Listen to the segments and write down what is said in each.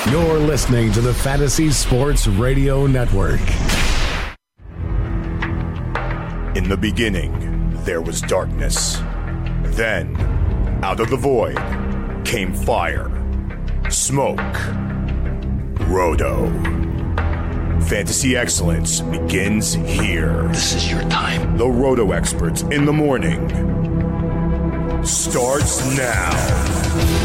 You're listening to the Fantasy Sports Radio Network. In the beginning, there was darkness. Then, out of the void, came fire, smoke, Roto. Fantasy excellence begins here. This is your time. The Roto experts in the morning starts now.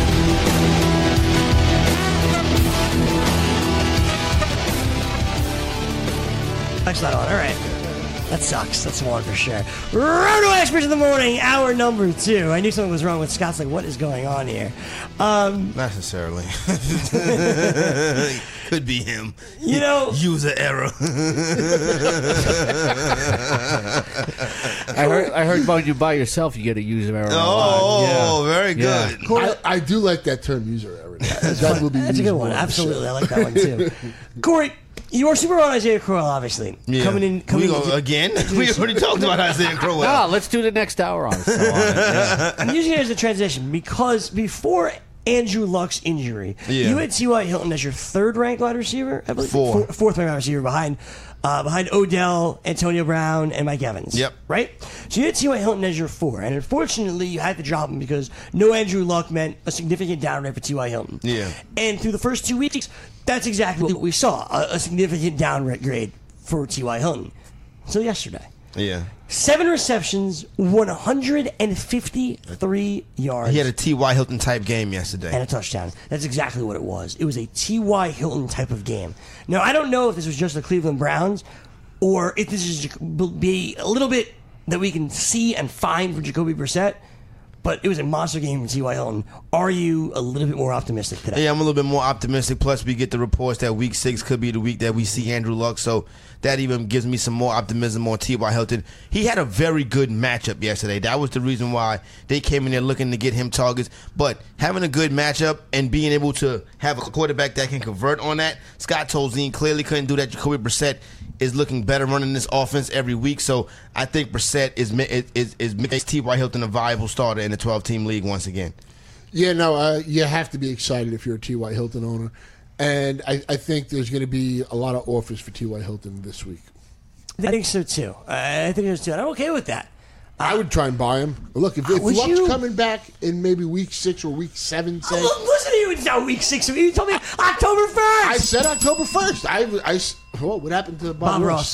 That's not on. All right. That sucks. That's one for sure. Roto Experts in the morning, hour number 2. I knew something was wrong with Scott's like, what is going on here? Not necessarily. Could be him. You know, user error. I heard about you by yourself. You get a user error. Oh, yeah. Very good. Yeah. I do like that term, user error. That's a good one. Absolutely, I like that one too. Corey. You are super on Isaiah Crowell, obviously. Yeah. Coming in again? We already talked about Isaiah Crowell. No, let's do the next hour on it. Yeah. I'm using it as a transition because before Andrew Luck's injury, you had T.Y. Hilton as your third-ranked wide receiver, I believe. Fourth-ranked wide receiver behind Odell, Antonio Brown, and Mike Evans. Yep. Right? So you had T.Y. Hilton as your 4, and unfortunately you had to drop him because no Andrew Luck meant a significant downgrade for T.Y. Hilton. Yeah. And through the first 2 weeks, that's exactly what we saw, a significant downgrade for T.Y. Hilton. So yesterday. Yeah. 7 receptions, 153 yards. He had a T.Y. Hilton type game yesterday. And a touchdown. That's exactly what it was. It was a T.Y. Hilton type of game. Now, I don't know if this was just the Cleveland Browns or if this is be a little bit that we can see and find for Jacoby Brissett, but it was a monster game from T.Y. Hilton. Are you a little bit more optimistic today? Yeah, I'm a little bit more optimistic. Plus, we get the reports that Week 6 could be the week that we see Andrew Luck, so that even gives me some more optimism on T.Y. Hilton. He had a very good matchup yesterday. That was the reason why they came in there looking to get him targets. But having a good matchup and being able to have a quarterback that can convert on that, Scott Tolzien clearly couldn't do that. Jacoby Brissett is looking better running this offense every week. So I think Brissett makes T.Y. Hilton a viable starter in the 12-team league once again. Yeah, no, you have to be excited if you're a T.Y. Hilton owner. And I think there's going to be a lot of offers for T.Y. Hilton this week. I think so, too. I think so, too. And I'm okay with that. I would try and buy him. Look, if Luck's coming back in maybe Week 6 or Week 7, say... Listen to you, it's not Week 6. You told me October 1st. I said October 1st. What happened to Bob Ross?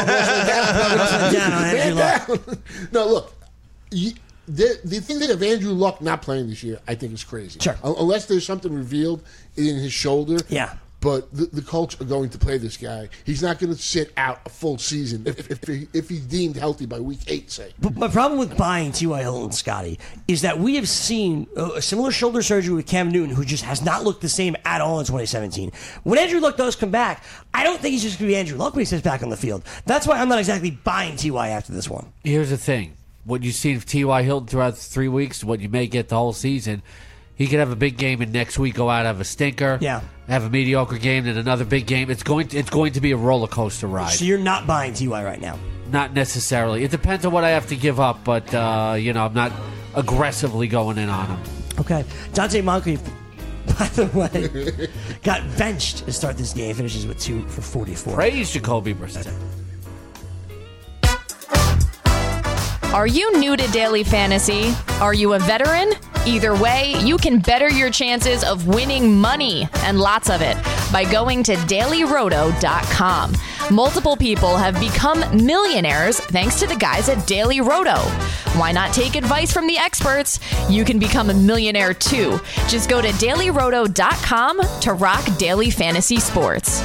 No, look, the thing that of Andrew Luck not playing this year, I think is crazy. Sure. Unless there's something revealed in his shoulder. Yeah. But the Colts are going to play this guy. He's not going to sit out a full season if he's deemed healthy by Week 8, say. But my problem with buying T.Y. Hilton, Scotty, is that we have seen a similar shoulder surgery with Cam Newton, who just has not looked the same at all in 2017. When Andrew Luck does come back, I don't think he's just going to be Andrew Luck when he steps back on the field. That's why I'm not exactly buying T.Y. after this one. Here's the thing. What you've seen of T.Y. Hilton throughout the 3 weeks, what you may get the whole season, he could have a big game and next week go out have a stinker. Yeah. Have a mediocre game and another big game. It's going to be a roller coaster ride. So you're not buying T.Y. right now? Not necessarily. It depends on what I have to give up, but I'm not aggressively going in on him. Okay. Dante Moncrief, by the way, got benched to start this game. Finishes with 2 for 44. Praise Jacoby Brissett. Are you new to daily fantasy? Are you a veteran? Either way, you can better your chances of winning money, and lots of it, by going to dailyroto.com. Multiple people have become millionaires thanks to the guys at Daily Roto. Why not take advice from the experts? You can become a millionaire too. Just go to dailyroto.com to rock daily fantasy sports.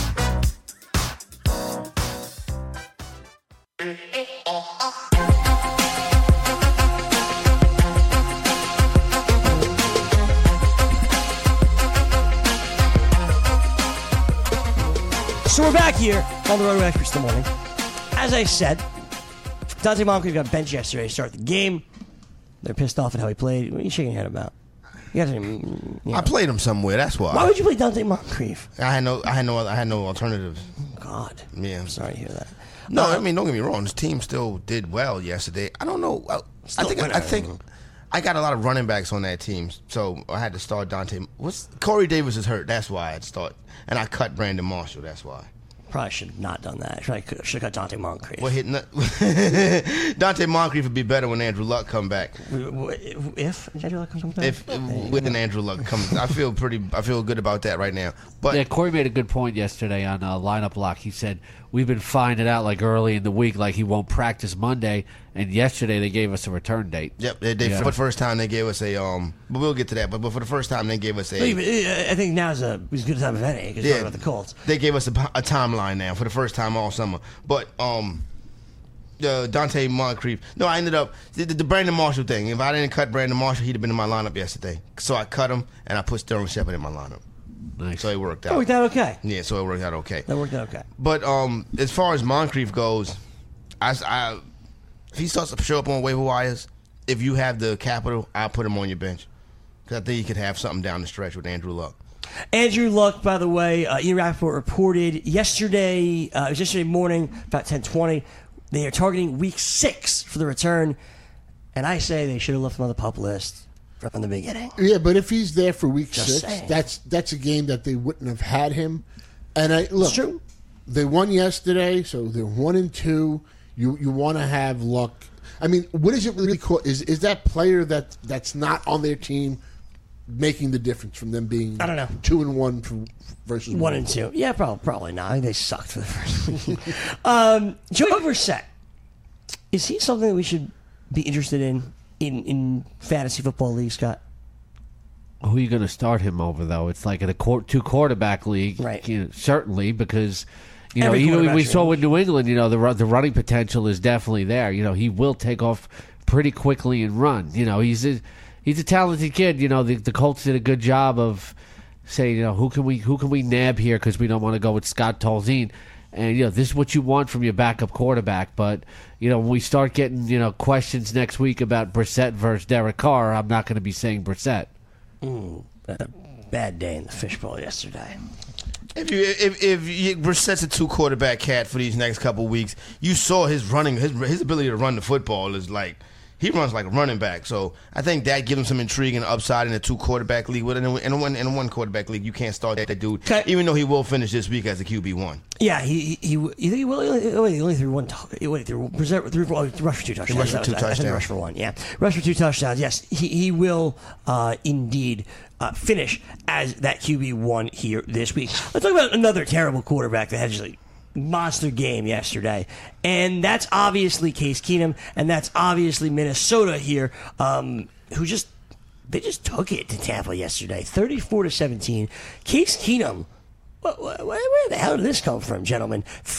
So we're back here on the Roto Experts in the morning. As I said, Dante Moncrief got benched yesterday to start the game. They're pissed off at how he played. What are you shaking your head about? You guys I played him somewhere. That's why. Why would you play Dante Moncrief? I had no alternatives. God, yeah, I'm sorry to hear that. No, I mean, don't get me wrong. His team still did well yesterday. I don't know. I I got a lot of running backs on that team, so I had to start Dante. Corey Davis is hurt. That's why I had to start. And I cut Brandon Marshall. That's why. Probably should have not done that. Should have got Dante Moncrief. Well, Dante Moncrief would be better when Andrew Luck come back. If Andrew Luck comes back? If when Andrew Luck comes, I feel good about that right now. But yeah, Corey made a good point yesterday on Lineup Lock. He said we've been finding out like early in the week, like he won't practice Monday, and yesterday they gave us a return date. Yep, for the first time they gave us a but we'll get to that. But for the first time they gave us a. I think now's as good a time as any because you're talking about the Colts. They gave us a timeline now for the first time all summer. But Dante Moncrief. No, I ended up the Brandon Marshall thing. If I didn't cut Brandon Marshall, he'd have been in my lineup yesterday. So I cut him and I put Sterling Shepard in my lineup. Nice. So it worked out. It worked out okay. Yeah, so it worked out okay. That worked out okay. But as far as Moncrief goes, if he starts to show up on waiver wires, if you have the capital, I'll put him on your bench. Because I think you could have something down the stretch with Andrew Luck. Andrew Luck, by the way, Ian Rappaport reported yesterday, it was yesterday morning, about 10:20, they are targeting week 6 for the return. And I say they should have left him on the PUP list from the beginning. Yeah, but if he's there for week Just 6, saying. that's a game that they wouldn't have had him. And look, It's true. They won yesterday, so they're 1-2. You want to have Luck. I mean, what is it really called? Is that player that's not on their team making the difference from them being I don't know 2-1 versus 1-2? Yeah, probably not. I think they sucked for the first week. Joey Brissett, is he something that we should be interested in fantasy football league, Scott? Who are you going to start him over, though? It's like in a 2-quarterback league, Right. Certainly, because Every even we quarterback's saw range. with New England, the running potential is definitely there. He will take off pretty quickly and run. He's a talented kid. The Colts did a good job of saying, who can we nab here because we don't want to go with Scott Tolzien. And this is what you want from your backup quarterback. But when we start getting questions next week about Brissett versus Derek Carr, I'm not going to be saying Brissett. Bad day in the fishbowl yesterday. If Brissett's a 2-quarterback cat for these next couple weeks, you saw his running, his ability to run the football is like. He runs like a running back, so I think that gives him some intrigue and upside in a 2-quarterback league. In a 1-quarterback league, you can't start that dude, Okay. even though he will finish this week as a QB1. Yeah, you think he will? He only threw one. Brissett rushed for 2 touchdowns. He rushed for 2 I think touchdowns. rushed for 1. Yeah, rushed for 2 touchdowns. Yes, he will indeed finish as that QB1 here this week. Let's talk about another terrible quarterback that had just like monster game yesterday, and that's obviously Case Keenum, and that's obviously Minnesota here, who just took it to Tampa yesterday, 34-17. Case Keenum. Where the hell did this come from, gentlemen?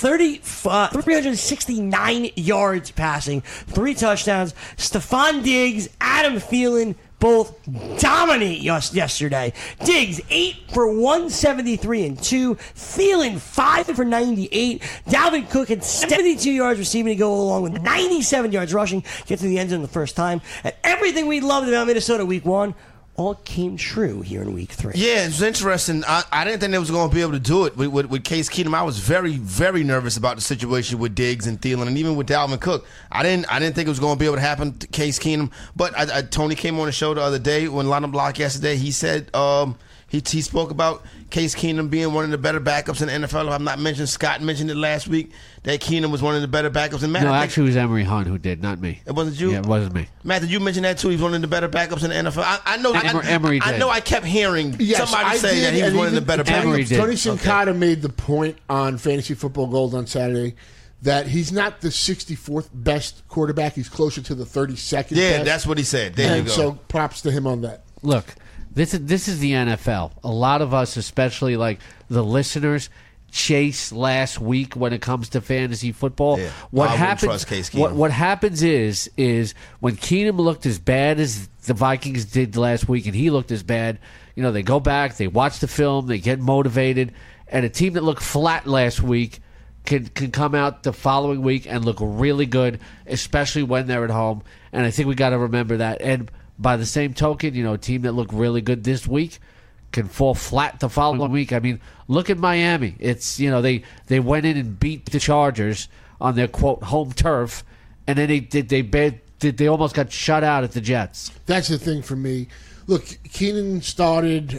369 yards passing, 3 touchdowns. Stephon Diggs, Adam Thielen, both dominate yesterday. Diggs 8 for 173 and 2. Thielen 5 for 98. Dalvin Cook had 72 yards receiving to go along with 97 yards rushing. Get to the end zone the first time. And everything we loved about Minnesota week 1 all came true here in week 3. Yeah, it's interesting. I didn't think they was going to be able to do it with Case Keenum. I was very, very nervous about the situation with Diggs and Thielen, and even with Dalvin Cook. I didn't think it was going to be able to happen to Case Keenum. But Tony came on the show the other day when Lineup Block yesterday. He said he spoke about Case Keenum being one of the better backups in the NFL. If I'm not mentioned, Scott mentioned it last week that Keenum was one of the better backups. And Matt, No, actually, it was Emery Hunt who did, not me. It wasn't you? Yeah, it wasn't me. Matt, did you mention that too? He's one of the better backups in the NFL. I know. Emery I did. know. I kept hearing Yes, somebody I say did, that he was and one of the even better Emery backups. did. Tony Sincata made the point on Fantasy Football Gold on Saturday that he's not the 64th best quarterback. He's closer to the 32nd Yeah, best. that's what he said. There you And go. so props to him on that. Look, this is the NFL. A lot of us, especially like the listeners, chase last week when it comes to fantasy football. Yeah. What I wouldn't happens? trust Case Keenum. What happens is when Keenum looked as bad as the Vikings did last week, and he looked as bad. They go back, they watch the film, they get motivated, and a team that looked flat last week can come out the following week and look really good, especially when they're at home. And I think we got to remember that. And by the same token, a team that looked really good this week can fall flat the following week. I mean, look at Miami. It's they went in and beat the Chargers on their quote home turf, and then they they almost got shut out at the Jets. That's the thing for me. Look, Keenan started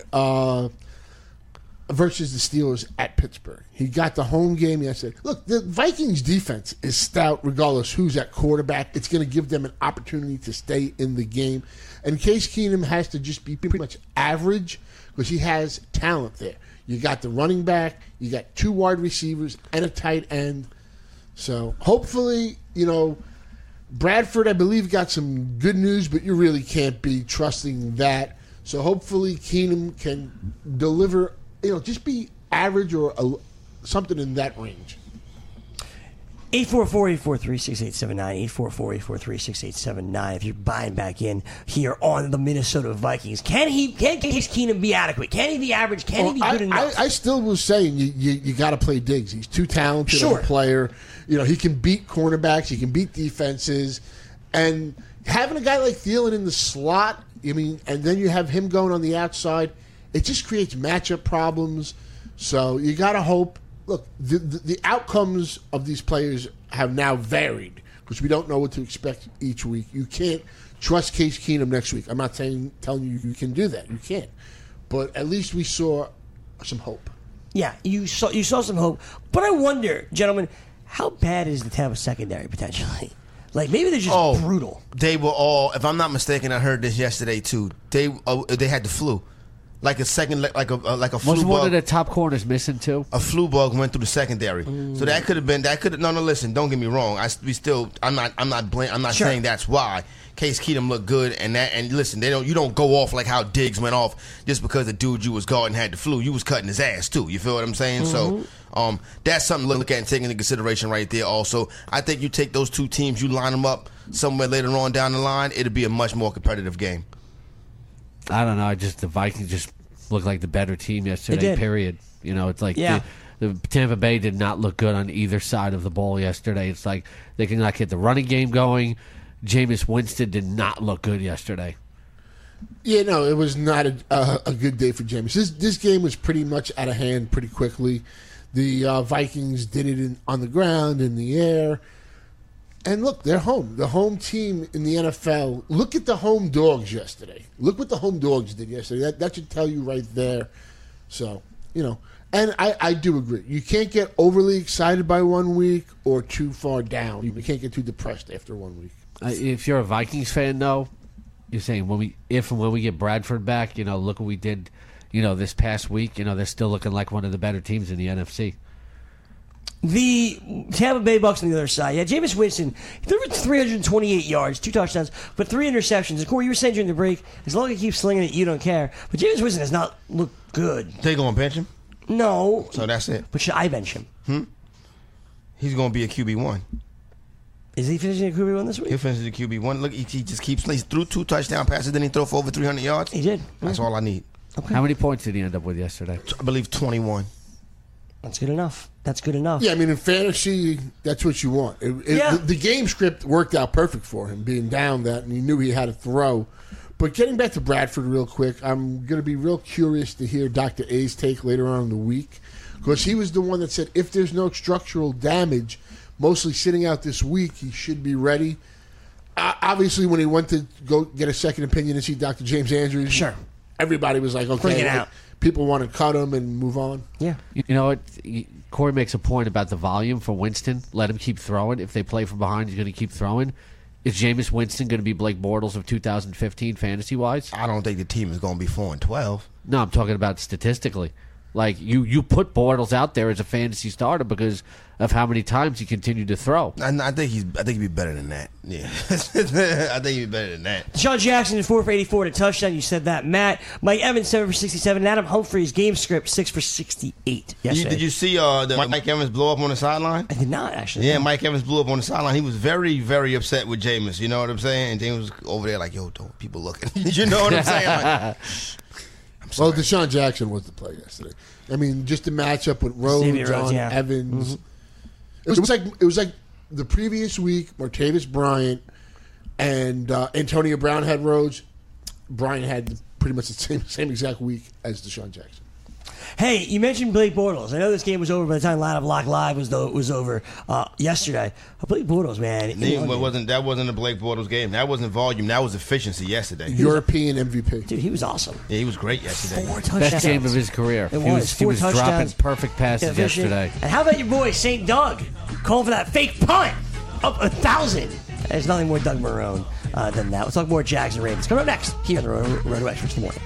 versus the Steelers at Pittsburgh. He got the home game yesterday. Look, the Vikings defense is stout regardless who's at quarterback. It's going to give them an opportunity to stay in the game. And Case Keenum has to just be pretty much average because he has talent there. You got the running back, you got 2 wide receivers, and a tight end. So hopefully, Bradford, I believe, got some good news, but you really can't be trusting that. So hopefully Keenum can deliver, just be average or something in that range. 844-843-6879, 844-843-6879. If you're buying back in here on the Minnesota Vikings, can Case Keenum be adequate? Can he be average? Can he be good enough? I still was saying you got to play Diggs. He's too talented of a player. He can beat cornerbacks. He can beat defenses. And having a guy like Thielen in the slot, and then you have him going on the outside, it just creates matchup problems. So you got to hope. Look, the outcomes of these players have now varied because we don't know what to expect each week. You can't trust Case Keenum next week. I'm not telling you can do that. You can't. But at least we saw some hope. Yeah, you saw some hope. But I wonder, gentlemen, how bad is the Tampa secondary potentially? Like, maybe they're just brutal. They were all, if I'm not mistaken, I heard this yesterday too. They had the flu. Like a second, like a flu bug. Was one of the top corners missing too? A flu bug went through the secondary, so that could have been. No. Listen, don't get me wrong. I'm not saying that's why. Case Keenum looked good, and listen, you don't go off like how Diggs went off just because the dude you was guarding had the flu. You was cutting his ass too. You feel what I'm saying? So that's something to look at and take into consideration right there. Also, I think you take those two teams, you line them up somewhere later on down the line, it'll be a much more competitive game. I don't know. The Vikings just looked like the better team yesterday, period. It's like the Tampa Bay did not look good on either side of the ball yesterday. It's like they can not get the running game going. Jameis Winston did not look good yesterday. Yeah, no, it was not a good day for Jameis. This game was pretty much out of hand pretty quickly. The Vikings did it on the ground, in the air. And look, they're home. The home team in the NFL. Look at the home dogs yesterday. Look what the home dogs did yesterday. That should tell you right there. So, and I do agree. You can't get overly excited by 1 week or too far down. You can't get too depressed after 1 week. If you're a Vikings fan, though, you're saying when we get Bradford back, look what we did, this past week. They're still looking like one of the better teams in the NFC. The Tampa Bay Bucks on the other side. Yeah, Jameis Winston, he threw 328 yards, 2 touchdowns, but 3 interceptions. And Corey, you were saying during the break, as long as he keeps slinging it, you don't care. But Jameis Winston has not looked good. They going to bench him? No. So that's it. But should I bench him? He's going to be a QB1. Is he finishing a QB1 this week? He'll finish the QB1. Look, he just keeps – he threw 2 touchdown passes, then he threw for over 300 yards. He did. That's all I need. Okay. How many points did he end up with yesterday? I believe 21. That's good enough. Yeah, in fantasy, that's what you want. The game script worked out perfect for him, being down that, and he knew he had to throw. But getting back to Bradford real quick, I'm going to be real curious to hear Dr. A's take later on in the week, because he was the one that said if there's no structural damage, mostly sitting out this week, he should be ready. Obviously, when he went to go get a second opinion and see Dr. James Andrews, sure, everybody was like, okay, bring it out. People want to cut him and move on. Yeah. You know what? Corey makes a point about the volume for Winston. Let him keep throwing. If they play from behind, he's going to keep throwing. Is Jameis Winston going to be Blake Bortles of 2015 fantasy-wise? I don't think the team is going to be 4-12. No, I'm talking about statistically. Like, you put Bortles out there as a fantasy starter because of how many times he continued to throw. I think he'd be better than that. Yeah. I think he'd be better than that. Deshaun Jackson is 4 for 84 to touchdown. You said that, Matt. Mike Evans 7 for 67. And Adam Humphries game script 6 for 68 yesterday. Did you see Mike Evans blow up on the sideline? I did not, actually. Yeah, Mike Evans blew up on the sideline. He was very, very upset with Jameis. You know what I'm saying? And Jameis was over there like, yo, don't people looking. You know what I'm saying? Like, well, Deshaun Jackson was the play yesterday. Just the matchup with Rhodes, Evans. Mm-hmm. It was like the previous week, Martavis Bryant and Antonio Brown had Rhodes. Bryant had pretty much the same exact week as Deshaun Jackson. Hey, you mentioned Blake Bortles. I know this game was over by the time Line of Lock Live was over yesterday. Blake Bortles, man. That wasn't a Blake Bortles game. That wasn't volume. That was efficiency yesterday. European MVP. Dude, he was awesome. Yeah, he was great yesterday. 4 touchdowns. Best game of his career. It He was dropping touchdowns. perfect passes Efficient. yesterday. And how about your boy, St. Doug, calling for that fake punt up 1,000? There's nothing more Doug Marrone than that. We'll talk more Jags and Ravens. Coming up next here on the Roto Experts in the morning.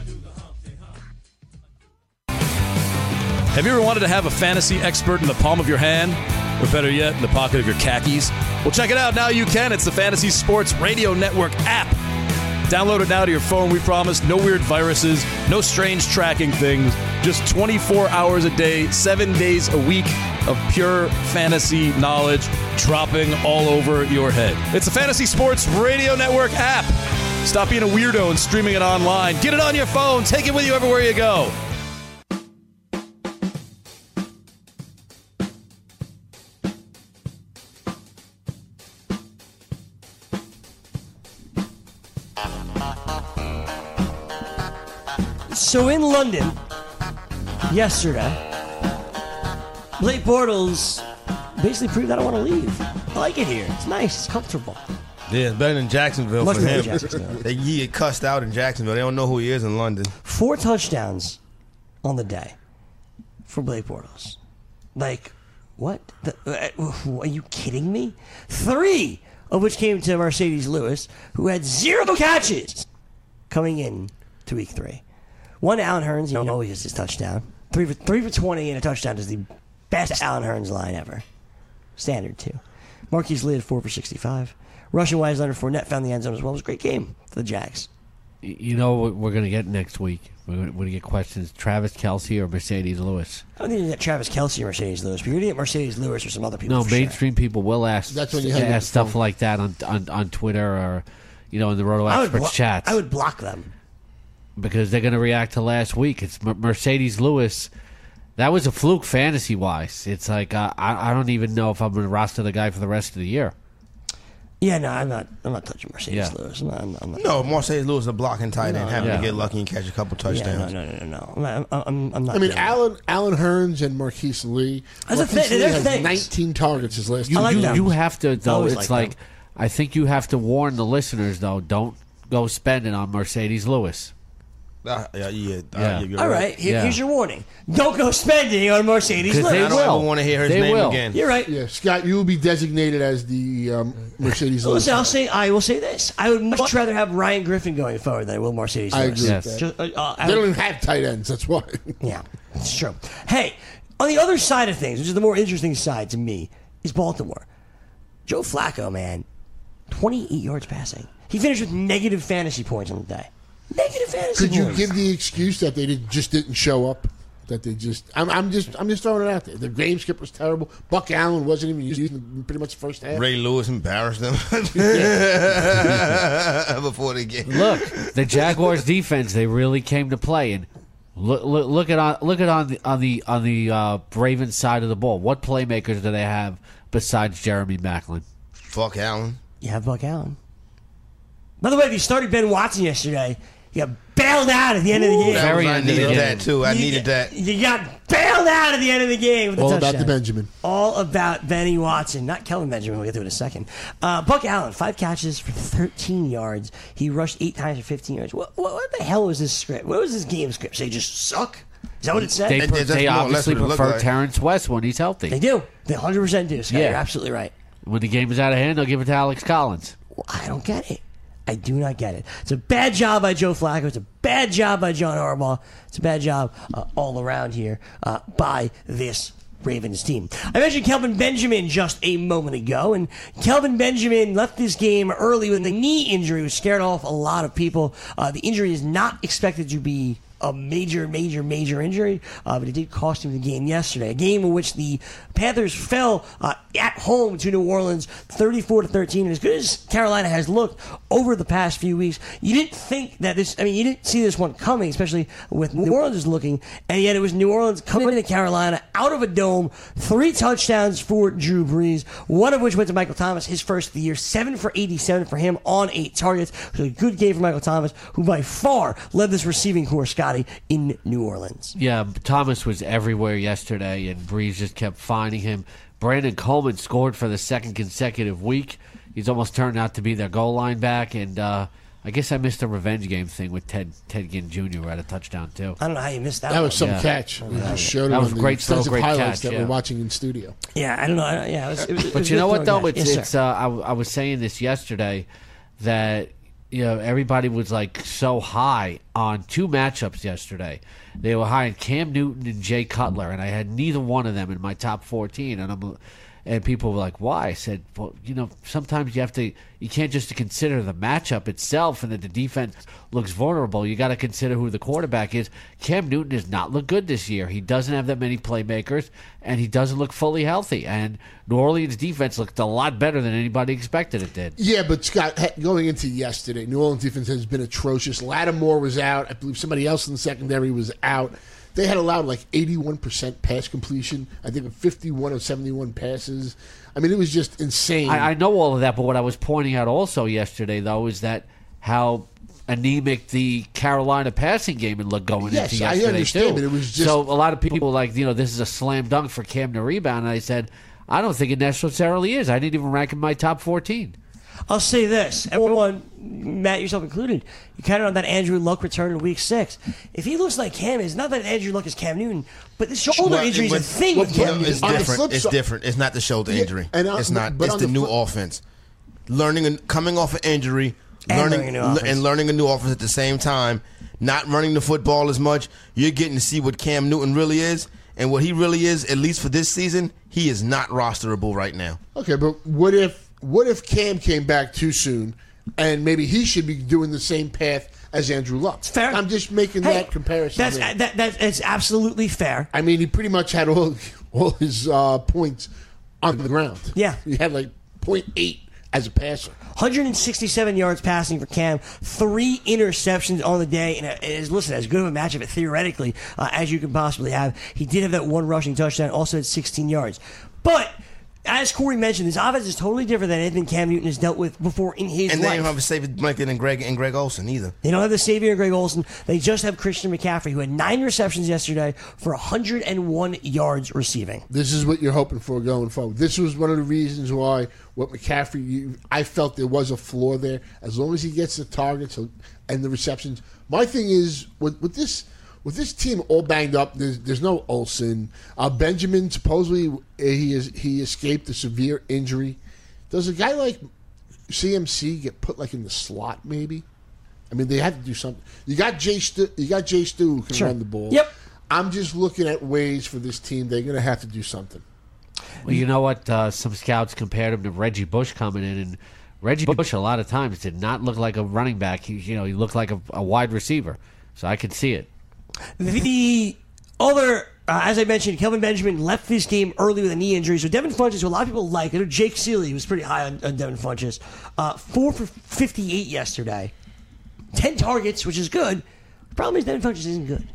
Have you ever wanted to have a fantasy expert in the palm of your hand? Or better yet, in the pocket of your khakis? Well, check it out. Now you can. It's the Fantasy Sports Radio Network app. Download it now to your phone. We promise no weird viruses, no strange tracking things. Just 24 hours a day, 7 days a week of pure fantasy knowledge dropping all over your head. It's the Fantasy Sports Radio Network app. Stop being a weirdo and streaming it online. Get it on your phone. Take it with you everywhere you go. So in London, yesterday, Blake Bortles basically proved I don't want to leave. I like it here. It's nice. It's comfortable. Yeah, it's better than Jacksonville Much for better him. than Jacksonville. He get cussed out in Jacksonville. They don't know who he is in London. 4 touchdowns on the day for Blake Bortles. Like, what? Are you kidding me? 3 of which came to Mercedes Lewis, who had 0 catches coming in to week 3. 1 Allen Hurns, he always gets his touchdown. 3 for 20 and a touchdown is the best Allen Hurns line ever. Standard, too. Marquise Lee had 4 for 65. Rushing wise, Leonard Fournette found the end zone as well. It was a great game for the Jags. You know what we're going to get next week? We're going to get questions. Travis Kelce or Mercedes Lewis? I don't think you get Travis Kelce or Mercedes Lewis, but you're going to get Mercedes Lewis or some other people. No, for mainstream sure. people will ask, That's when you hang up the stuff phone. like that on Twitter or, in the Roto Experts chats. I would block them. Because they're going to react to last week. It's Mercedes Lewis. That was a fluke fantasy-wise. It's like, I don't even know if I'm going to roster the guy for the rest of the year. Yeah, no, I'm not touching Mercedes Lewis. I'm not. No, Marcellus Lewis is a blocking tight end, having no. to get lucky and catch a couple touchdowns. No. I'm not. I mean, doing that. Allen Hurns and Marquise Lee. That's a Marquise thing. Lee They're has things. 19 targets his last You, two like games. them. you have to, though. always It's like like, them. I think you have to warn the listeners, though. Don't go spending on Mercedes Lewis. You're All right, here's your warning. Don't go spending on Mercedes 'Cause Lewis. they I don't will. ever want to hear his They name will. again. You're right. Yeah, Scott, you will be designated as the Mercedes Lewis. Listen, I will say this. I would much rather have Ryan Griffin going forward than I will Mercedes I Lewis. agree Yes. with that. Just, I They would- don't even have tight ends. That's why. Yeah, it's true. Hey, on the other side of things, which is the more interesting side to me, is Baltimore. Joe Flacco, man, 28 yards passing. He finished with negative fantasy points on the day. Negative fantasy Could you points. give the excuse that they just didn't show up? That they just, I'm just throwing it out there. The game script was terrible. Buck Allen wasn't even used in pretty much the first half. Ray Lewis embarrassed them before the game. Look, the Jaguars defense, they really came to play. And look at on the Ravens side of the ball. What playmakers do they have besides Jeremy Maclin? Fuck Allen. You have Buck Allen. By the way, if you started Ben Watson yesterday, you got bailed out at the end of the game. Very I end of the needed game. that too. I You needed got- that. You got bailed out at the end of the game with a All touchdown. about the Benjamin. All about Benny Watson, not Kelvin Benjamin. We'll get to it in a second. Buck Allen, 5 catches for 13 yards. He rushed 8 times for 15 yards. What the hell was this script? What was this game script? Say just suck? Is that what it said? They, That's they more or less obviously what it looked prefer like. Terrence West when he's healthy. They do. They 100% do, Scott. Yeah. You're absolutely right. When the game is out of hand, they'll give it to Alex Collins. Well, I don't get it. I do not get it. It's a bad job by Joe Flacco. It's a bad job by John Harbaugh. It's a bad job all around here by this Ravens team. I mentioned Kelvin Benjamin just a moment ago, and Kelvin Benjamin left this game early with a knee injury, which scared off a lot of people. The injury is not expected to be a major injury, but it did cost him the game yesterday. A game in which the Panthers fell at home to New Orleans 34-13. And as good as Carolina has looked over the past few weeks. You didn't think that this, you didn't see this one coming, especially with New Orleans is looking, and yet it was New Orleans coming into Carolina out of a dome, 3 touchdowns for Drew Brees, one of which went to Michael Thomas, his first of the year, 7 for 87 for him on 8 targets. So a good game for Michael Thomas, who by far led this receiving corps, Scotty, in New Orleans. Yeah, Thomas was everywhere yesterday, and Brees just kept finding him. Brandon Coleman scored for the 2nd consecutive week. He's almost turned out to be their goal line back, and I guess I missed the revenge game thing with Ted Ginn Jr. who had a touchdown, too. I don't know how you missed that. That was some Yeah. catch. We just showed it That on was the great, still a extensive great highlights catch, that yeah. we're watching in studio. Yeah, I don't know. It was But a you know good what, though? throwing match. It's Yes, sir. I was saying this yesterday that everybody was like so high on 2 matchups yesterday. They were high on Cam Newton and Jay Cutler, and I had neither one of them in my top 14. And people were like, why? I said, well, sometimes you can't just consider the matchup itself and that the defense looks vulnerable. You got to consider who the quarterback is. Cam Newton does not look good this year. He doesn't have that many playmakers, and he doesn't look fully healthy. And New Orleans defense looked a lot better than anybody expected it did. Yeah, but Scott, going into yesterday, New Orleans defense has been atrocious. Lattimore was out. I believe somebody else in the secondary was out. They had allowed like 81% pass completion. I think 51 of 71 passes. I mean, it was just insane. I know all of that, but what I was pointing out also yesterday, though, is that how anemic the Carolina passing game had looked going Yes, into I yesterday, understand, too. but it was just- So a lot of people were like, this is a slam dunk for Cam to rebound. And I said, I don't think it necessarily is. I didn't even rank in my top 14. I'll say this. Everyone, Matt, yourself included, you counted on that Andrew Luck return in Week 6. If he looks like Cam is, not that Andrew Luck is Cam Newton, but the shoulder injury is a thing with Cam Newton. It's On the different. flip It's side- different. It's not the shoulder injury. and It's not. but It's on the the new flip- offense. Coming off an injury, And learning a new offense. learning a new offense at the same time. Not running the football as much. You're getting to see what Cam Newton really is, and what he really is. At least for this season, he is not rosterable right now. Okay, but what if Cam came back too soon, and maybe he should be doing the same path as Andrew Luck? Fair. I'm just making Hey, that comparison. there. That's absolutely fair. I mean, he pretty much had all his points on the ground. Yeah. He had like 0.8 as a passer. 167 yards passing for Cam, 3 interceptions on the day, and it is listed as good of a matchup theoretically as you can possibly have. He did have that 1 rushing touchdown, also had 16 yards. But as Corey mentioned, this offense is totally different than anything Cam Newton has dealt with before in his And life. they don't have a safe Michael and Greg Olsen either. They don't have the savior and Greg Olsen. They just have Christian McCaffrey, who had 9 receptions yesterday for 101 yards receiving. This is what you're hoping for going forward. This was one of the reasons why what McCaffrey, I felt there was a floor there. As long as he gets the targets and the receptions. My thing is, with this team all banged up, there's no Olsen. Benjamin, supposedly he escaped a severe injury. Does a guy like CMC get put like in the slot maybe? I mean, they have to do something. You got Jay Stu who can run the ball. Yep. I'm just looking at ways for this team. They're going to have to do something. Well, you know what? Some scouts compared him to Reggie Bush coming in, and Reggie Bush a lot of times did not look like a running back. He looked like a wide receiver. So I could see it. The other, as I mentioned, Kelvin Benjamin left this game early with a knee injury. So Devin Funchess, who a lot of people like, I know Jake Seeley was pretty high on Devin Funchess. 4 for 58 yesterday. 10 targets, which is good. The problem is Devin Funchess isn't good.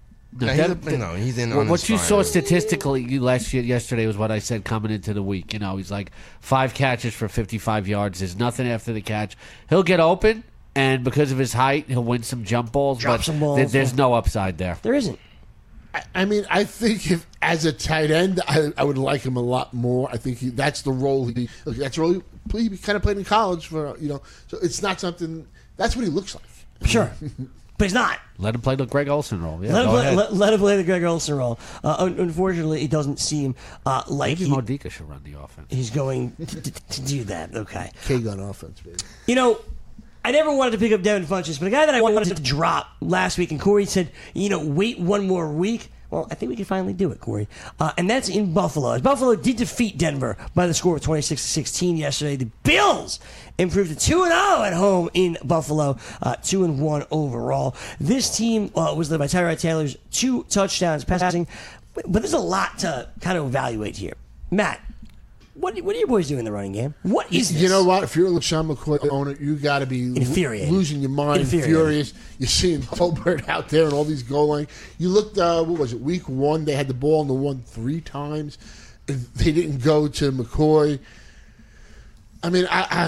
He's in on What his you fire. saw statistically yesterday was what I said coming into the week. He's like 5 catches for 55 yards. There's nothing after the catch. He'll get open, and because of his height, he'll win some jump balls. Drop but some balls. There's no upside there. There isn't. I mean, I think if as a tight end, I would like him a lot more. I think that's the role he kind of played in college for. So it's not something. That's what he looks like. Sure. But he's not. Let him play the Greg Olsen role. Yeah, Let go him ahead. let him play the Greg Olsen role. Unfortunately, it doesn't seem like Maybe Modica should run the offense. he's going to do that. Okay. K-gun offense, baby. I never wanted to pick up Devin Funchess, but a guy that I wanted to drop last week, and Corey said, wait one more week. Well, I think we can finally do it, Corey. And that's in Buffalo. As Buffalo did defeat Denver by the score of 26-16 yesterday. The Bills improved to 2-0 at home in Buffalo, 2-1 overall. This team was led by Tyrod Taylor's 2 touchdowns passing, but there's a lot to kind of evaluate here. Matt, What are your boys doing in the running game? What is this? You know what? If you're a LeSean McCoy owner, you got to be Infuriated. losing your mind, furious. You're seeing Hobart out there and all these goal lines. You looked, what was it, week 1, they had the ball in the 1 3 times. They didn't go to McCoy. I mean,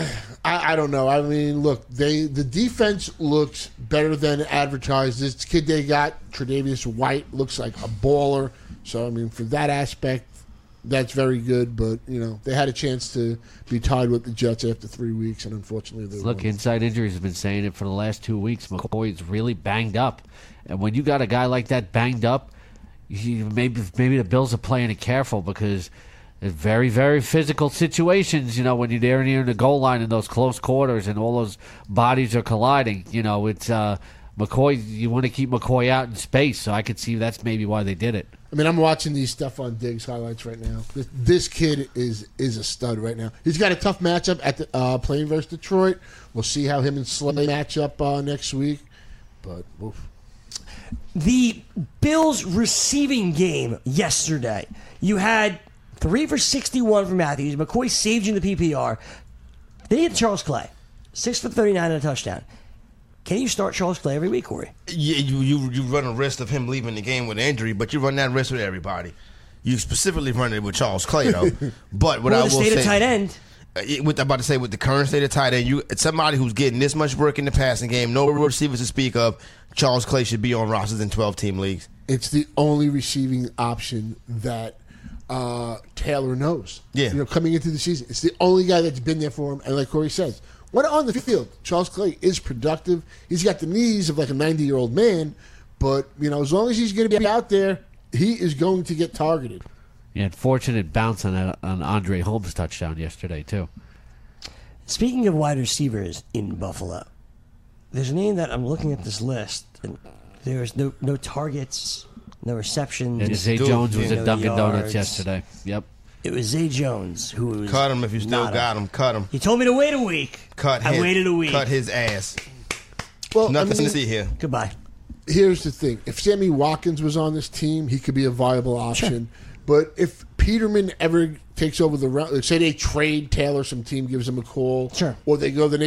I don't know. I mean, look, the defense looks better than advertised. This kid they got, Tre'Davious White, looks like a baller. So, I mean, for that aspect, that's very good, but, they had a chance to be tied with the Jets after 3 weeks, and unfortunately they Look, won. Inside Injuries has been saying it for the last 2 weeks. McCoy's really banged up. And when you got a guy like that banged up, maybe the Bills are playing it careful because it's very, very physical situations, when you're there near the goal line in those close quarters and all those bodies are colliding. It's McCoy, you want to keep McCoy out in space, so I could see that's maybe why they did it. I mean, I'm watching these Stephon Diggs highlights right now. This kid is a stud right now. He's got a tough matchup at the playing versus Detroit. We'll see how him and Slay match up next week. But oof. The Bills receiving game yesterday, you had 3 for 61 from Matthews. McCoy saved you in the PPR. Then you had Charles Clay, 6 for 39 and a touchdown. Can you start Charles Clay every week, Corey? Yeah, you run a risk of him leaving the game with an injury, but you run that risk with everybody. You specifically run it with Charles Clay, though. But what I will state say, Uh, of tight end. With I'm about to say, with the current state of tight end, it's somebody who's getting this much work in the passing game, no receivers to speak of. Charles Clay should be on rosters in 12-team leagues. It's the only receiving option that Taylor knows. Yeah. Coming into the season, it's the only guy that's been there for him. And like Corey says, when on the field, Charles Clay is productive. He's got the knees of like a 90-year-old man, but as long as he's going to be out there, he is going to get targeted. Yeah, fortunate bounce on Andre Holmes' touchdown yesterday too. Speaking of wide receivers in Buffalo, there's a name that I'm looking at this list, and there's no targets, no receptions. And Zay Jones was no at Dunkin' yards. Donuts yesterday. Yep. It was Zay Jones who was Cut him if you still got him. Cut him. He told me to wait a week. I waited a week. Cut his ass. Well, Nothing to see here. Goodbye. Here's the thing. If Sammy Watkins was on this team, he could be a viable option. Sure. But if Peterman ever takes over the route, say they trade Taylor, some team gives him a call, sure, or they go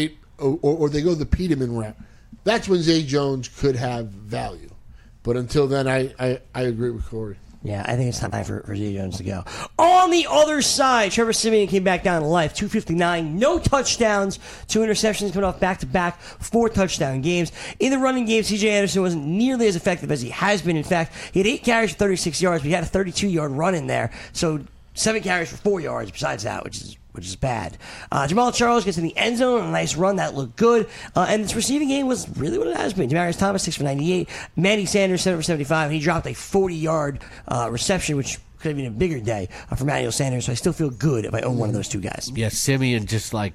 or they go the Peterman route, that's when Zay Jones could have value. But until then, I agree with Corey. Yeah, I think it's time for Zay Jones to go. On the other side, Trevor Siemian came back down to life, 259, no touchdowns, 2 interceptions coming off back-to-back 4 touchdown games. In the running game, C.J. Anderson wasn't nearly as effective as he has been. In fact, he had 8 carries for 36 yards, but he had a 32-yard run in there. So 7 carries for 4 yards besides that, which is bad. Jamal Charles gets in the end zone, a nice run that looked good. And this receiving game was really what it has been. Demaryius Thomas, 6 for 98. Manny Sanders, 7 for 75. And he dropped a 40-yard reception, which could have been a bigger day for Emmanuel Sanders. So I still feel good if I own one of those two guys. Yeah, Siemian just like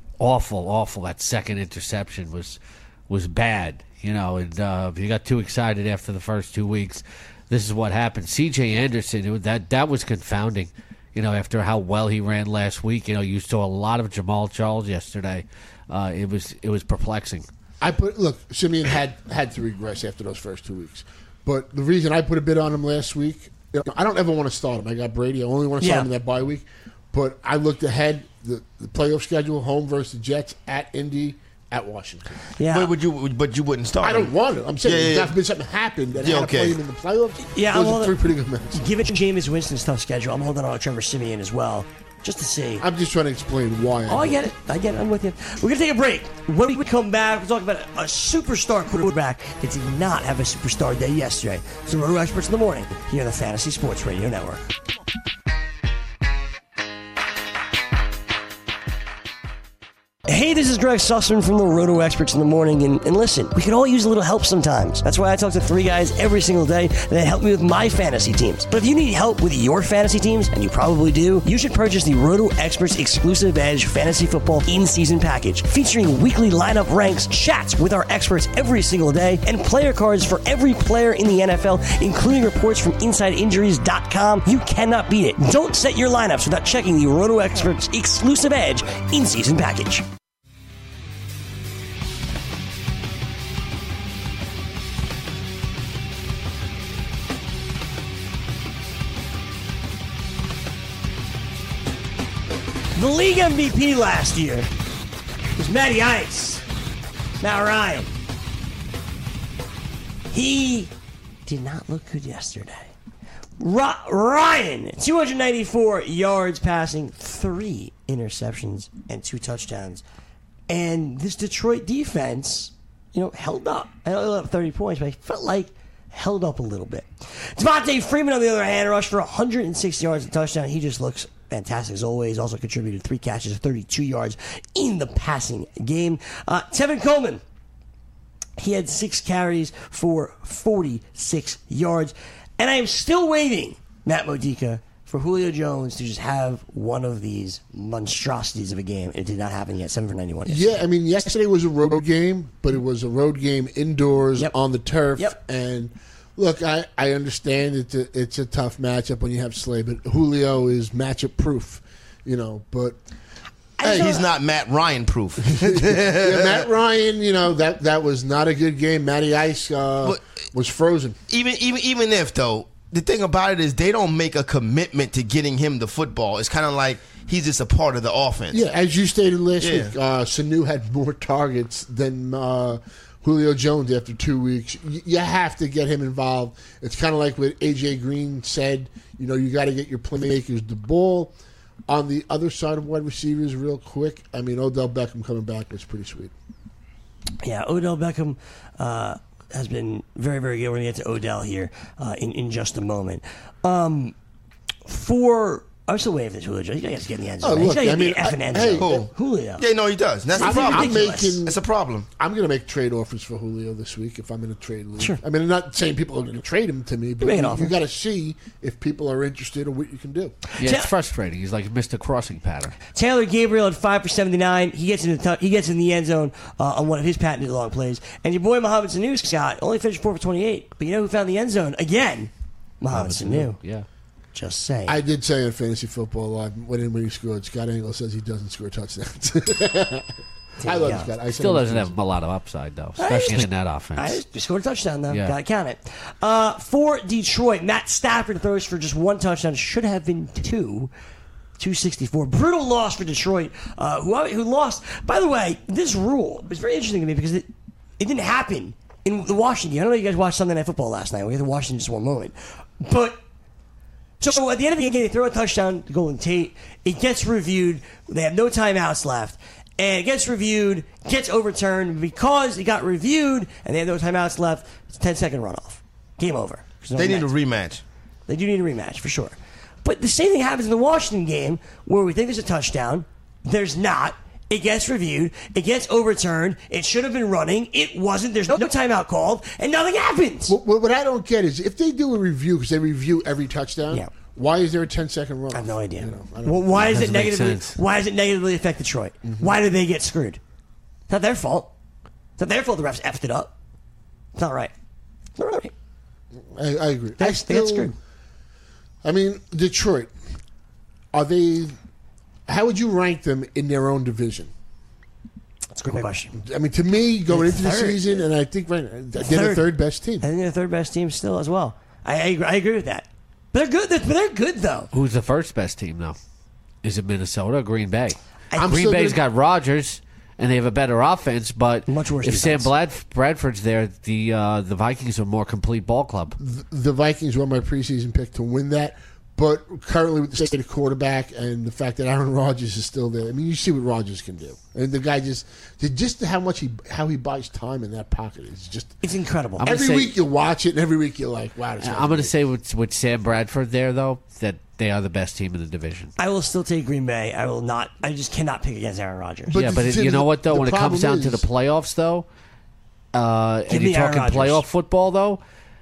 awful. That second interception was bad. And if you got too excited after the first 2 weeks, this is what happened. C.J. Anderson, that was confounding. After how well he ran last week, you saw a lot of Jamal Charles yesterday. It was perplexing. Siemian had to regress after those first 2 weeks. But the reason I put a bid on him last week, I don't ever want to start him. I got Brady. I only want to start him in that bye week. But I looked ahead, the playoff schedule, home versus the Jets, at Indy, at Washington. Yeah. But you wouldn't start I don't him. want it. I'm saying if something happened that had to play him in the playoffs, those are 3 pretty good matches. Given Jameis Winston's tough schedule, I'm holding on to Trevor Siemian as well, just to see. I'm just trying to explain why. I get it. I'm with you. We're going to take a break. When we come back, we'll talk about a superstar quarterback that did not have a superstar day yesterday. So Roto Experts in the Morning here on the Fantasy Sports Radio Network. Hey, this is Greg Sussman from the Roto Experts in the Morning, and listen, we can all use a little help sometimes. That's why I talk to 3 guys every single day that help me with my fantasy teams. But if you need help with your fantasy teams, and you probably do, you should purchase the Roto Experts Exclusive Edge Fantasy Football In-Season Package, featuring weekly lineup ranks, chats with our experts every single day, and player cards for every player in the NFL, including reports from InsideInjuries.com. You cannot beat it. Don't set your lineups without checking the Roto Experts Exclusive Edge In-Season Package. The league MVP last year was Matty Ice. Matt Ryan. He did not look good yesterday. Ryan, 294 yards passing, 3 interceptions, and 2 touchdowns. And this Detroit defense, held up. I held up 30 points, but I felt like held up a little bit. Devontae Freeman, on the other hand, rushed for 106 yards and touchdown. He just looks fantastic as always. Also contributed 3 catches, 32 yards in the passing game. Tevin Coleman, he had 6 carries for 46 yards. And I am still waiting, Matt Modica, for Julio Jones to just have one of these monstrosities of a game. It did not happen yet. 7 for 91. Yeah, I mean, yesterday was a road game, but it was a road game indoors on the turf. Yep. And look, I understand it's a tough matchup when you have Slay, but Julio is matchup proof, but... Hey, he's not Matt Ryan proof. Matt Ryan, that was not a good game. Matty Ice was frozen. Even if, though, the thing about it is they don't make a commitment to getting him the football. It's kind of like he's just a part of the offense. Yeah, as you stated last week, Sanu had more targets than Julio Jones after 2 weeks. You have to get him involved. It's kind of like what A.J. Green said. You got to get your playmakers the ball. On the other side of wide receivers, real quick, I mean, Odell Beckham coming back was pretty sweet. Yeah, Odell Beckham has been very, very good. We're going to get to Odell here in just a moment. I'm still waiting for this Julio Jones. He's got to get in the end zone. He's got to get the effing end zone. Julio. Yeah, no, he does. That's the problem. That's a problem. I'm going to make trade offers for Julio this week if I'm in a trade league. Sure. I mean, I'm not saying people are going to trade him to me, but you got to see if people are interested or what you can do. Yeah, it's frustrating. He's like Mr. Crossing Pattern. Taylor Gabriel at 5 for 79. He gets in the end zone on one of his patented long plays. And your boy Mohamed Sanu, Scott, only finished 4 for 28. But you know who found the end zone again? Mohamed Sanu. Yeah. Just saying. I did say in Fantasy Football Live when he scored, Scott Engel says he doesn't score touchdowns. I love Scott. I still doesn't have a lot of upside, though, especially in that offense. He scored a touchdown, though. Yeah. Got to count it. For Detroit, Matt Stafford throws for just 1 touchdown. Should have been 2. 264. Brutal loss for Detroit, who lost. By the way, this rule was very interesting to me because it didn't happen in the Washington. I don't know if you guys watched Sunday Night Football last night. We had the Washington just one moment. But... So at the end of the game, they throw a touchdown to Golden Tate. It gets reviewed. They have no timeouts left. And it gets reviewed, gets overturned. Because it got reviewed and they have no timeouts left, it's a 10-second runoff. Game over. They need a rematch. They do need a rematch, for sure. But the same thing happens in the Washington game where we think there's a touchdown. There's not. It gets reviewed. It gets overturned. It should have been running. It wasn't. There's no timeout called, and nothing happens. What I don't get is if they do a review, because they review every touchdown, why is there a 10-second run? I have no idea. Why does it negatively affect Detroit? Mm-hmm. Why did they get screwed? It's not their fault. It's not their fault the refs effed it up. It's not right. It's not right. I agree. They got screwed. I mean, Detroit, are they... How would you rank them in their own division? That's a good question. I mean, to me, going into the season, and I think they're the third best team. I think they're the third best team still as well. I agree with that. But they're good, though. Who's the first best team, though? Is it Minnesota or Green Bay? Green Bay's got Rodgers, and they have a better offense, but much worse if defense. Sam Bradford's there, the Vikings are a more complete ball club. The Vikings were my preseason pick to win that. But currently with the state of quarterback and the fact that Aaron Rodgers is still there, I mean, you see what Rodgers can do. And the guy just how he buys time in that pocket is just... It's incredible. Every week you watch it, and every week you're like, wow. I'm going to say with Sam Bradford there, though, that they are the best team in the division. I will still take Green Bay. I will not. I just cannot pick against Aaron Rodgers. But you know what, though? When it comes down to the playoffs, though, and you're talking playoff football, though,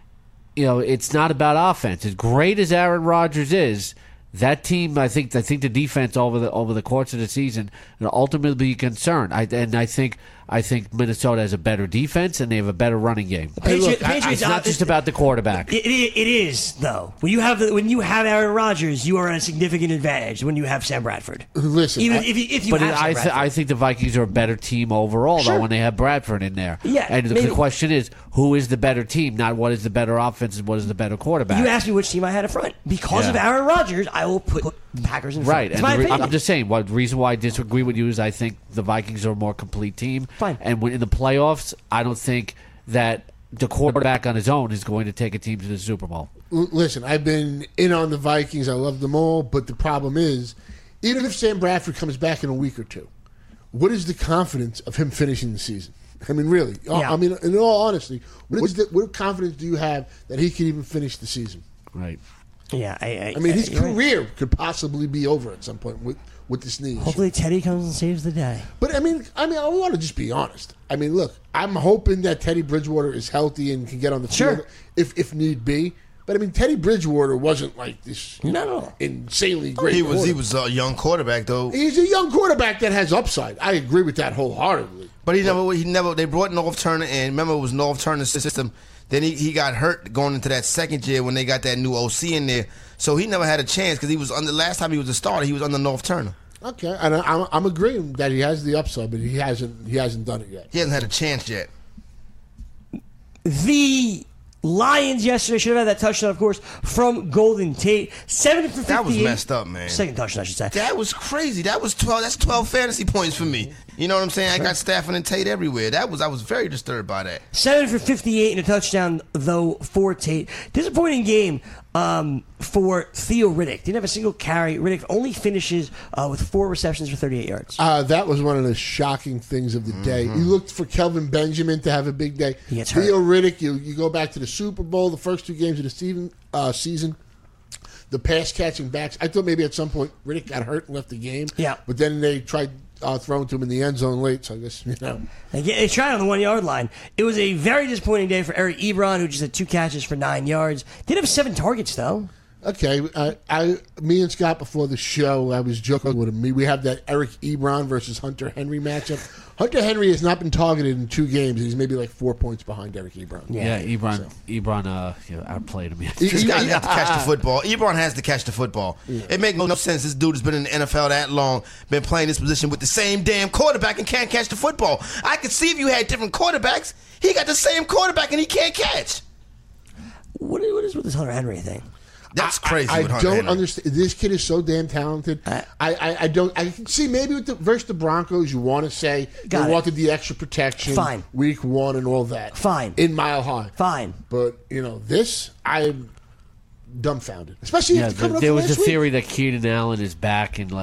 it's not about offense. As great as Aaron Rodgers is, that team, I think the defense over the course of the season will ultimately be concerned. I think I think Minnesota has a better defense and they have a better running game. Patriots, It's not just about the quarterback. It is though. When you have Aaron Rodgers, you are at a significant advantage. When you have Sam Bradford, Listen, even if you But have Sam Bradford. I think the Vikings are a better team overall, Sure. though, when they have Bradford in there. Yeah, and the maybe. question is, who is the better team? Not what is the better offense and what is the better quarterback. You asked me which team I had up front. Because of Yeah. Aaron Rodgers, I will put the Packers in front. Right, It's and my opinion. I'm just saying. What reason why I disagree with you is I think the Vikings are a more complete team. Fine. And when in the playoffs, I don't think that the quarterback on his own is going to take a team to the Super Bowl. Listen, I've been in on the Vikings. I love them all, but the problem is, even if Sam Bradford comes back in a week or two, what is the confidence of him finishing the season? I mean, really. Yeah. I mean, in all honesty, what confidence do you have that he can even finish the season? Right. Yeah, I mean, his you're right. career could possibly be over at some point with this knee issue. Hopefully, Teddy comes and saves the day. But I want to just be honest. I mean, look, I'm hoping that Teddy Bridgewater is healthy and can get on the Sure. field if need be. But I mean, Teddy Bridgewater wasn't like this No. insanely great. He was quarterback. a young quarterback though. He's a young quarterback that has upside. I agree with that wholeheartedly. But he never. They brought North Turner in. Remember, it was North Turner's system. Then he got hurt going into that second year when they got that new OC in there. So he never had a chance because he was under. Last time he was a starter, he was under North Turner. Okay, and I'm agreeing that he has the upside, but he hasn't done it yet. He hasn't had a chance yet. The Lions yesterday should have had that touchdown, of course, from Golden Tate. 7 for 58. That was messed up, man. Second touchdown, I should say. That was crazy. That was 12. That's 12 fantasy points for me. You know what I'm saying? I got Stafford and Tate everywhere. I was very disturbed by that. 7 for 58 and a touchdown, though, for Tate. Disappointing game for Theo Riddick. Didn't have a single carry. Riddick only finishes with 4 receptions for 38 yards. That was one of the shocking things of the day. You looked for Kelvin Benjamin to have a big day. He gets hurt. Theo Riddick, you go back to the Super Bowl, the first 2 games of the season. The pass catching backs. I thought maybe at some point Riddick got hurt and left the game. Yeah. But then they tried throwing to him in the end zone late. So I guess They tried on the 1 yard line. It was a very disappointing day for Eric Ebron, who just had 2 catches for 9 yards. Did have 7 targets though. Okay, me and Scott before the show, I was joking with him. We have that Eric Ebron versus Hunter Henry matchup. Hunter Henry has not been targeted in 2 games. He's maybe like 4 points behind Eric Ebron. Yeah, Ebron outplayed him. This guy got to catch the football. Ebron has to catch the football. Yeah. It makes no sense. This dude has been in the NFL that long, been playing this position with the same damn quarterback and can't catch the football. I could see if you had different quarterbacks. He got the same quarterback and he can't catch. What is with this Hunter Henry thing? That's crazy. I with Hunter don't Henry. understand. This kid is so damn talented. I don't. I can see maybe versus the Broncos, you want to say Got they it. wanted the extra protection, Fine. week 1 and all that. Fine. In Mile High. Fine. But this I'm dumbfounded, especially Yeah, after coming up there from was a last week. theory that Keenan Allen is back and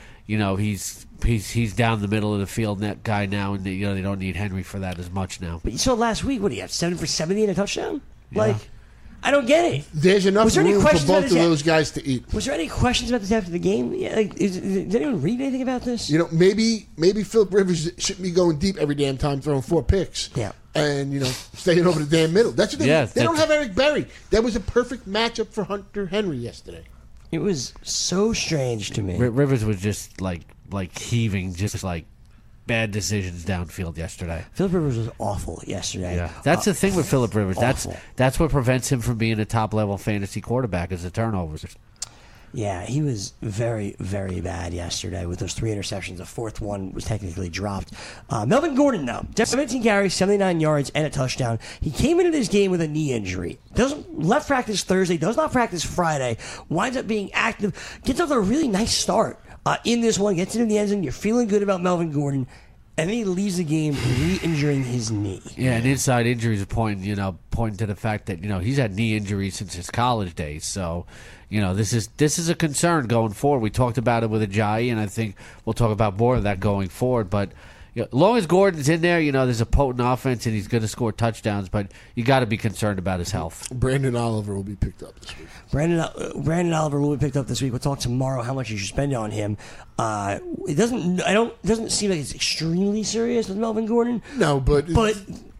he's down the middle of the field net guy now, and they don't need Henry for that as much now. But you saw last week, what do you have, 7 for 70 and a touchdown? Like, I don't get it. There's enough Was there any room for questions about both of his- those guys to eat. Was there any questions about this after the game? Yeah, like, did anyone read anything about this? Maybe Philip Rivers shouldn't be going deep every damn time throwing 4 picks. Yeah. And, staying over the damn middle. That's what they Yeah, They don't have Eric Berry. That was a perfect matchup for Hunter Henry yesterday. It was so strange to me. Rivers was just like heaving, just like bad decisions downfield yesterday. Philip Rivers was awful yesterday. Yeah, that's the thing with Philip Rivers. Awful. That's what prevents him from being a top level fantasy quarterback is the turnovers. Yeah, he was very, very bad yesterday with those 3 interceptions. The 4th one was technically dropped. Melvin Gordon, though, 17 carries, 79 yards, and a touchdown. He came into this game with a knee injury. Left practice Thursday, does not practice Friday, winds up being active, gets off to a really nice start in this one, gets it in the end zone. You're feeling good about Melvin Gordon. And then he leaves the game re-injuring his knee. Yeah, and inside injuries pointing to the fact that he's had knee injuries since his college days. So, this is a concern going forward. We talked about it with Ajayi, and I think we'll talk about more of that going forward. But as long as Gordon's in there, there's a potent offense and he's going to score touchdowns. But you got to be concerned about his health. Brandon Oliver will be picked up this week. Brandon Oliver will be picked up this week. We'll talk tomorrow how much you should spend on him. It doesn't seem like it's extremely serious with Melvin Gordon. No, but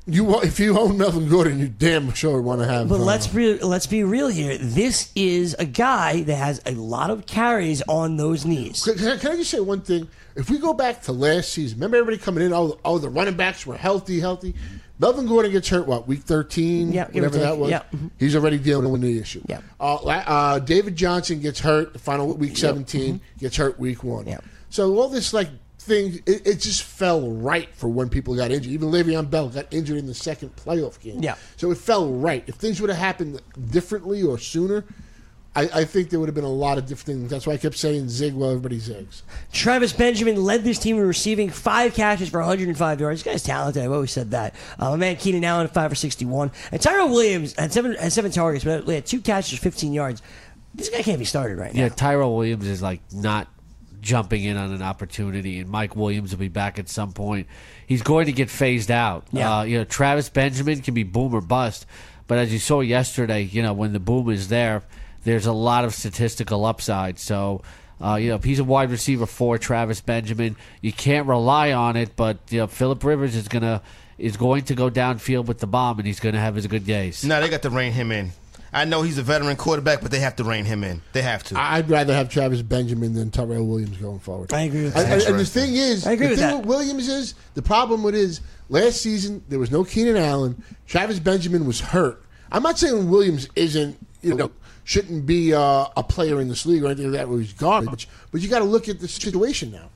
If you own Melvin Gordon, you damn sure want to have. But let's be real here. This is a guy that has a lot of carries on those knees. Can I just say one thing? If we go back to last season, remember everybody coming in? Oh, the running backs were healthy. Melvin Gordon gets hurt, week 13? Yeah, whatever that was. Yeah. He's already dealing with the issue. Yeah. David Johnson gets hurt final week 17, gets hurt week 1. Yeah. So all this thing, it just fell right for when people got injured. Even Le'Veon Bell got injured in the second playoff game. Yeah. So it fell right. If things would have happened differently or sooner, I think there would have been a lot of different things. That's why I kept saying zig while everybody zigs. Travis Benjamin led this team in receiving, 5 catches for 105 yards. This guy's talented. I've always said that. My man Keenan Allen, 5 for 61. And Tyrell Williams had seven targets, but he had 2 catches for 15 yards. This guy can't be started right now. Yeah, Tyrell Williams is not jumping in on an opportunity, and Mike Williams will be back at some point. He's going to get phased out. Yeah. Travis Benjamin can be boom or bust, but as you saw yesterday, when the boom is there, there's a lot of statistical upside. So, if he's a wide receiver for Travis Benjamin, you can't rely on it. But Phillip Rivers is going to go downfield with the bomb, and he's going to have his good days. No, they got to rein him in. I know he's a veteran quarterback, but they have to rein him in. They have to. I'd rather have Travis Benjamin than Tyrell Williams going forward. I agree with that. And the thing is, I agree with that. With Williams is, the problem with is, last season, there was no Keenan Allen. Travis Benjamin was hurt. I'm not saying Williams shouldn't be a player in this league or anything like that where he's garbage, but you got to look at the situation now.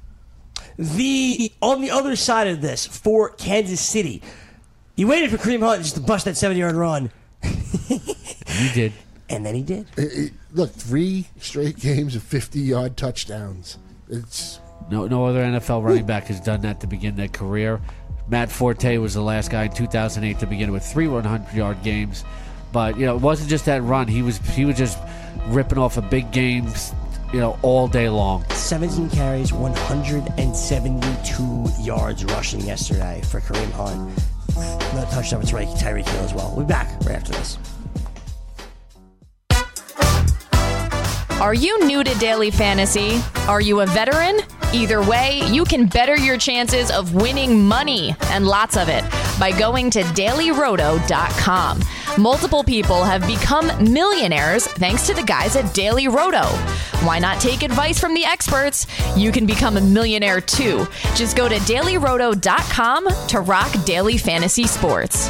On the other side of this, for Kansas City, you waited for Kareem Hunt just to bust that 7-yard run. He did. And then he did. Look, 3 straight games of 50-yard touchdowns. It's no other NFL running back has done that to begin their career. Matt Forte was the last guy in 2008 to begin with 3 100-yard games. But it wasn't just that run. He was just ripping off a big games, all day long. 17 carries, 172 yards rushing yesterday for Kareem Hunt. Another touchdown with Tyreek Hill as well. We'll be back right after this. Are you new to daily fantasy? Are you a veteran? Either way, you can better your chances of winning money, and lots of it, by going to dailyroto.com. Multiple people have become millionaires thanks to the guys at Daily Roto. Why not take advice from the experts? You can become a millionaire too. Just go to dailyroto.com to rock daily fantasy sports.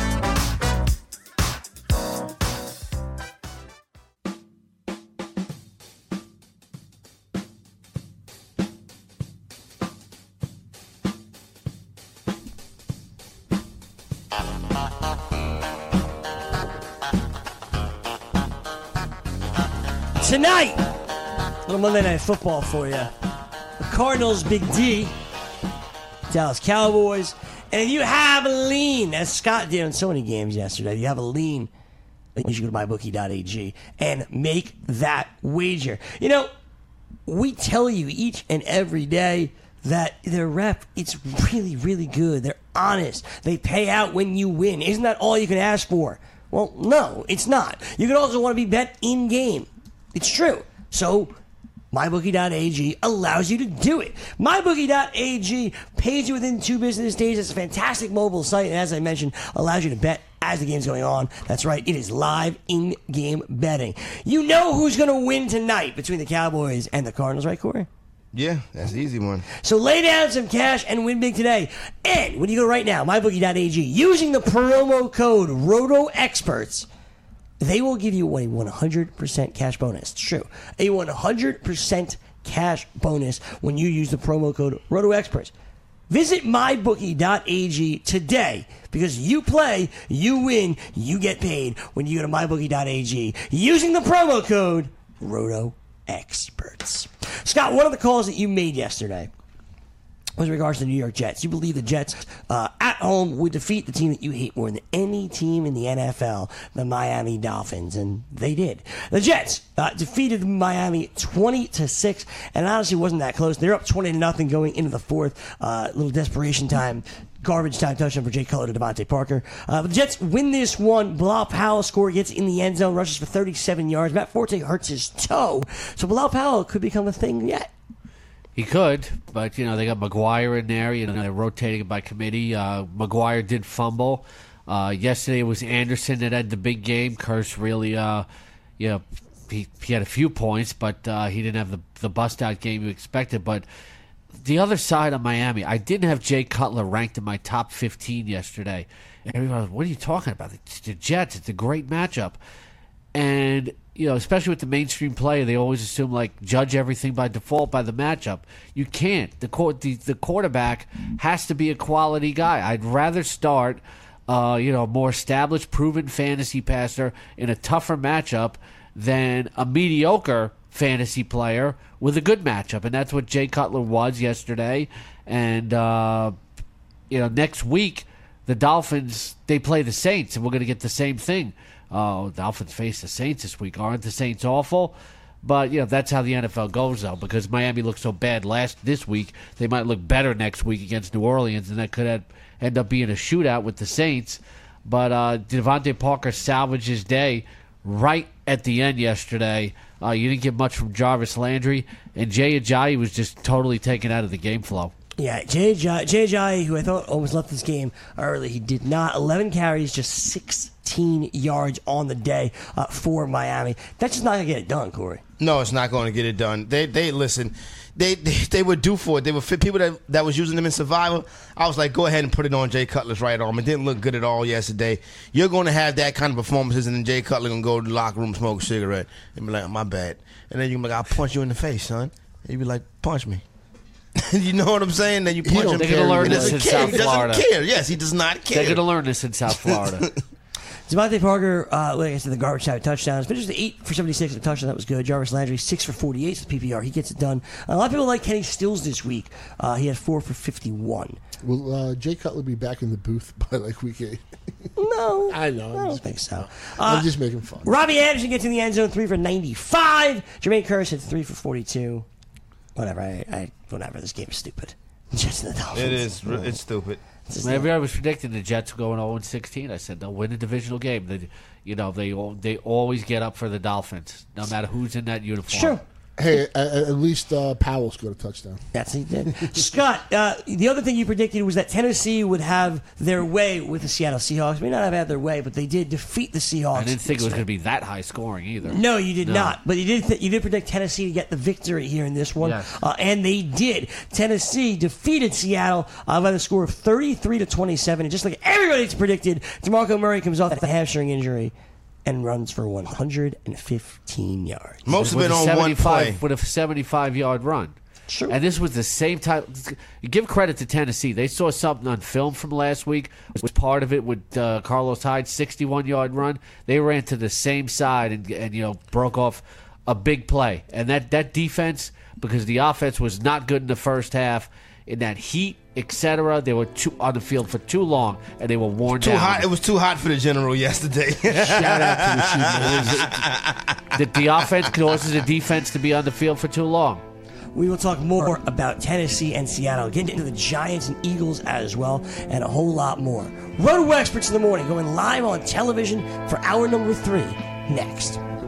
Tonight, little Monday Night Football for you. The Cardinals, Big D, Dallas Cowboys. And if you have a lean, as Scott did on so many games yesterday, if you have a lean, you should go to mybookie.ag and make that wager. We tell you each and every day that their rep, it's really, really good. They're honest. They pay out when you win. Isn't that all you can ask for? Well, no, it's not. You can also want to be bet in-game. It's true. So, MyBookie.ag allows you to do it. MyBookie.ag pays you within 2 business days. It's a fantastic mobile site, and as I mentioned, allows you to bet as the game's going on. That's right, it is live in-game betting. You know who's going to win tonight between the Cowboys and the Cardinals, right, Corey? Yeah, that's the easy one. So lay down some cash and win big today. And when you go right now, MyBookie.ag, using the promo code RotoExperts, they will give you a 100% cash bonus. It's true. A 100% cash bonus when you use the promo code RotoExperts. Visit mybookie.ag today because you play, you win, you get paid when you go to mybookie.ag using the promo code RotoExperts. Scott, one of the calls that you made yesterday was in regards to the New York Jets. You believe the Jets at home would defeat the team that you hate more than any team in the NFL, the Miami Dolphins, and they did. The Jets defeated Miami 20-6, and it honestly wasn't that close. They're up 20-0 going into the fourth. Little desperation time. Garbage time touchdown for Jay Cutler to Devontae Parker. But the Jets win this one. Bilal Powell gets in the end zone, rushes for 37 yards. Matt Forte hurts his toe. So Bilal Powell could become a thing yet. He could, but, they got McGuire in there. They're rotating it by committee. McGuire did fumble. Yesterday it was Anderson that had the big game. Kearse really, he had a few points, but he didn't have the bust-out game you expected. But the other side of Miami, I didn't have Jay Cutler ranked in my top 15 yesterday. And everyone was, what are you talking about? The Jets, it's a great matchup. And, especially with the mainstream player, they always assume, judge everything by default by the matchup. You can't. The quarterback has to be a quality guy. I'd rather start a more established, proven fantasy passer in a tougher matchup than a mediocre fantasy player with a good matchup. And that's what Jay Cutler was yesterday. And, next week, the Dolphins, they play the Saints, and we're going to get the same thing. The Dolphins face the Saints this week. Aren't the Saints awful? But, that's how the NFL goes, though, because Miami looked so bad this week. They might look better next week against New Orleans, and that could end up being a shootout with the Saints. But Devontae Parker salvaged his day right at the end yesterday. You didn't get much from Jarvis Landry, and Jay Ajayi was just totally taken out of the game flow. Yeah, Jay Ajayi, who I thought almost left this game early, he did not. 11 carries, just 16 yards on the day for Miami. That's just not going to get it done, Corey. No, it's not going to get it done. They listen. They were due for it. They were fit people that was using them in Survivor. I was like, go ahead and put it on Jay Cutler's right arm. It didn't look good at all yesterday. You're going to have that kind of performances, and then Jay Cutler going to go to the locker room, smoke a cigarette, and be like, my bad. And then you're going to be like, I'll punch you in the face, son. And you be like, punch me. You know what I'm saying? Then you punch him. They're going to learn this in South Florida. He doesn't care. Yes, he does not care. They're going to learn this in South Florida. Devontae Parker, like I said, the garbage time touchdowns. Finished 8 for 76 with a touchdown. That was good. Jarvis Landry, 6 for 48 with PPR. He gets it done. A lot of people like Kenny Stills this week. He had 4 for 51. Will Jay Cutler be back in the booth by week 8? No. I know. I don't think so. I'm just making fun. Robbie Anderson gets in the end zone, 3 for 95. Jermaine Kearse had 3 for 42. Whatever. Whatever. This game is stupid. Jets and the Dolphins. It is. It's stupid. Everybody was predicting the Jets going 0-16. I said they'll win a divisional game. They always get up for the Dolphins, no matter who's in that uniform. Sure. Hey, at least Powell scored a touchdown. Yes, he did. Scott, the other thing you predicted was that Tennessee would have their way with the Seattle Seahawks. May not have had their way, but they did defeat the Seahawks. I didn't think it was going to be that high scoring either. No, you did not. But you did predict Tennessee to get the victory here in this one, yes. And they did. Tennessee defeated Seattle by the score of 33-27, and just like everybody's predicted, DeMarco Murray comes off the hamstring injury and runs for 115 yards. Most of it on one play. With a 75-yard run. Sure. And this was the same time. Give credit to Tennessee. They saw something on film from last week. Was part of it with Carlos Hyde's 61-yard run. They ran to the same side and broke off a big play. And that defense, because the offense was not good in the first half, in that heat, etc., they were on the field for too long, and they were worn down. Hot. It was too hot for the general yesterday. Shout out to the the offense causes the defense to be on the field for too long. We will talk more about Tennessee and Seattle, getting into the Giants and Eagles as well, and a whole lot more. Roto Experts in the Morning, going live on television for hour number 3 next.